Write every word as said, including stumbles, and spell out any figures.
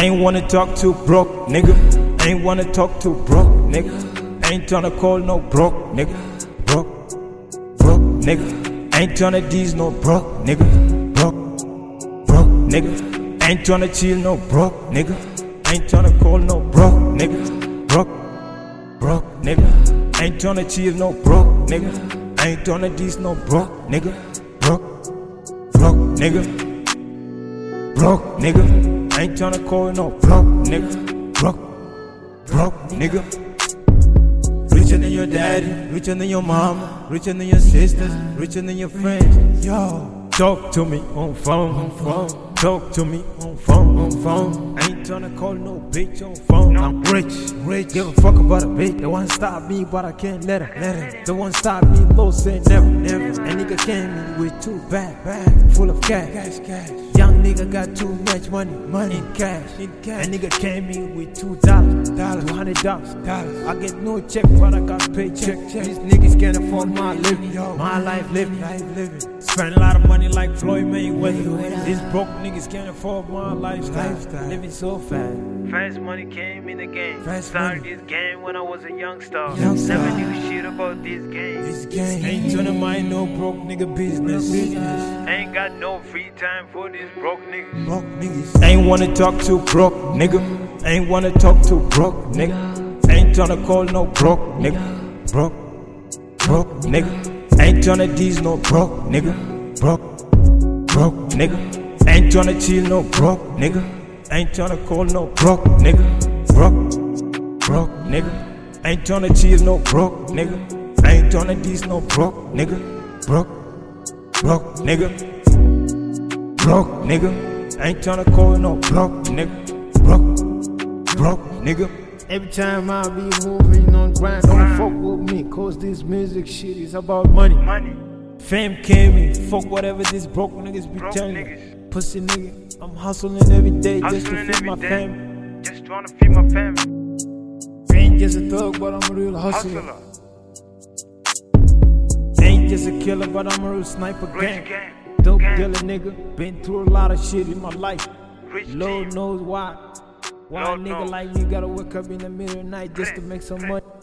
Ain't wanna talk to broke, nigga. Ain't wanna talk to broke, nigga. Ain't tryna call no broke, nigga. Broke, broke, nigga. Ain't tryna D's no broke, nigga. Broke, broke, nigga. Ain't tryna chill no broke, nigga. Ain't tryna call no broke, nigga. Broke, broke, nigga. Ain't tryna chill no broke, nigga. Ain't tryna D's no broke, nigga. Broke, broke, nigga. Broke, nigga. Ain't tryna call no broke, nigga. Broke, broke, nigga. Richer than your daddy, richer than your mama, richer than your sisters, richer than your friends. Yo, talk to me on phone, on phone. Talk to me on phone, on phone. I ain't tryna call no bitch on phone. I'm rich, rich. Give a fuck about a bitch. They wanna stop me, but I can't let her, let her. They wanna stop me, low say never, never. A nigga came in with two bag, bag full of cash, cash, cash. Young nigga got too much money, money in cash, in cash. A nigga came in with two dollars, dollars, two hundred dollars, dollars. I get no check, but I got paid check, check. These niggas can't afford my living, my life living, life living. Spend a lot of money like Floyd Mayweather. These broke niggas can't afford my lifestyle. lifestyle. Living so fast. Fast money came in the game. Fast Started money. this game when I was a youngster. Youngster. Never knew shit about this game. This game ain't tryna mind no broke nigga business. business. Ain't got no free time for these broke niggas. Broke niggas. Ain't wanna talk to broke nigga. Ain't wanna talk to broke nigga. Ain't tryna call no broke nigga. Broke, broke nigga. Ain't tryna D's no broke nigga. Broke, broke nigga. Ain't tryna chill no broke nigga. Ain't tryna call no broke nigga. Broke, broke nigga. Ain't tryna chill no broke nigga. Ain't tryna D's no broke nigga. Broke, broke nigga. Broke nigga. Ain't tryna call no broke nigga. Broke, broke nigga. Every time I be moving on grind, don't fuck with me, cause this music shit is about money. Money. Fame came in, fuck whatever these broke niggas be Broke telling niggas. you. Pussy nigga, I'm hustling every day just to Hustling feed every my day. family. Just trying to feed my family. Ain't just a thug, but I'm a real hustler. Hustler. Ain't just a killer, but I'm a real sniper Rich gang. gang. Dope gang. dealer nigga, been through a lot of shit in my life. Rich Lord team. knows why. Why Lord a nigga knows. like me gotta wake up in the middle of the night just to make some money.